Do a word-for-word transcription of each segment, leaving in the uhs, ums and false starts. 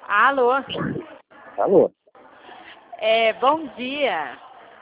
Alô? Alô? É, bom dia.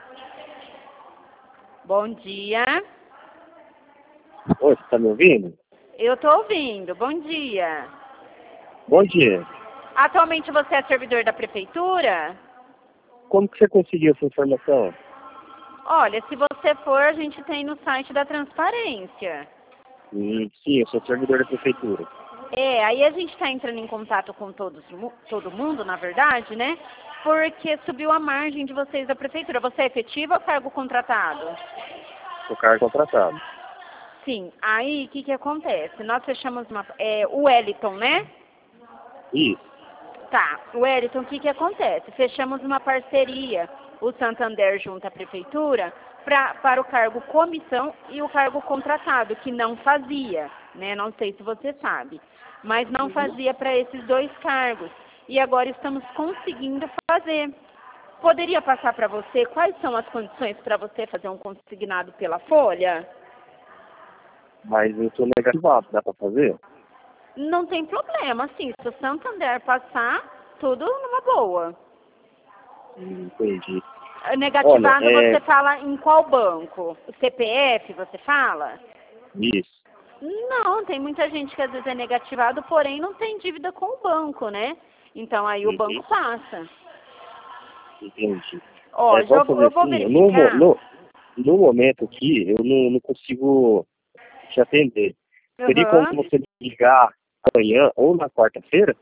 Bom dia. Oi, você tá me ouvindo? Eu tô ouvindo. Bom dia. Bom dia. Atualmente você é servidor da prefeitura? Como que você conseguiu essa informação? Olha, se você for, a gente tem no site da transparência. Hum, sim, eu sou servidor da prefeitura. É, aí a gente está entrando em contato com todos, mu- todo mundo, na verdade, né? Porque subiu a margem de vocês da prefeitura. Você é efetivo ou cargo contratado? Sou cargo contratado. Sim. Aí, o que que acontece? Nós fechamos uma... É, o Wellington, né? Isso. Tá. Wellington, o que que acontece? Fechamos uma parceria, o Santander junto à prefeitura, pra, para o cargo comissão e o cargo contratado, que não fazia, né? Não sei se você sabe, mas não fazia para esses dois cargos. E agora estamos conseguindo fazer. Poderia passar para você quais são as condições para você fazer um consignado pela Folha? Mas eu sou negativado, dá pra fazer? Não tem problema, sim. Se o Santander passar, tudo numa boa. Hum, entendi. Negativado, Olha, é... você fala em qual banco? O C P F, você fala? Isso. Não, tem muita gente que às vezes é negativado, porém não tem dívida com o banco, né? Então aí o Uhum. banco passa. Entendi. Ó, É, já, vamos eu fazer eu vou assim, no, mo- verificar. no, no momento aqui, eu não, não consigo te atender. Teria como Aham. você me ligar amanhã ou na quarta-feira?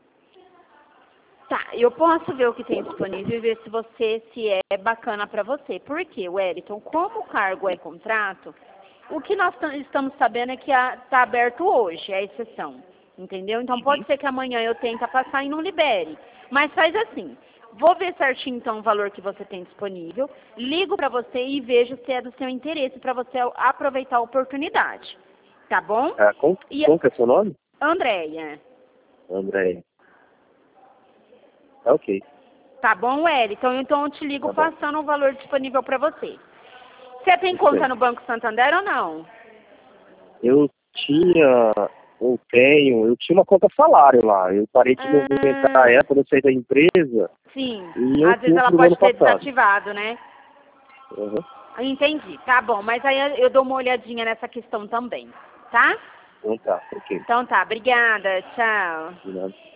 Tá, eu posso ver o que tem disponível e ver se você se é bacana para você. Por quê, Wellington? Como o cargo é contrato, o que nós tam- estamos sabendo é que está aberto hoje, é a exceção. Entendeu? Então pode Uhum. ser que amanhã eu tente passar e não libere. Mas faz assim. Vou ver certinho então o valor que você tem disponível, ligo para você e vejo se é do seu interesse para você aproveitar a oportunidade. Tá bom? Ah, como, E como que é seu nome? Andréia, André. Tá ok. tá bom, Wellington? Então eu te ligo Tá bom. passando o valor disponível para você. Você tem conta no Perfeito. Banco Santander ou não? Eu tinha, eu tenho, eu tinha uma conta salário lá. Eu parei de movimentar Ah, ela quando eu saí da empresa sim. em Às vezes ela outubro do pode ano ter passado. desativado, né? Uhum. Entendi. Tá bom, mas aí eu dou uma olhadinha nessa questão também, tá? Então tá, ok. Então tá, obrigada. Tchau. De nada.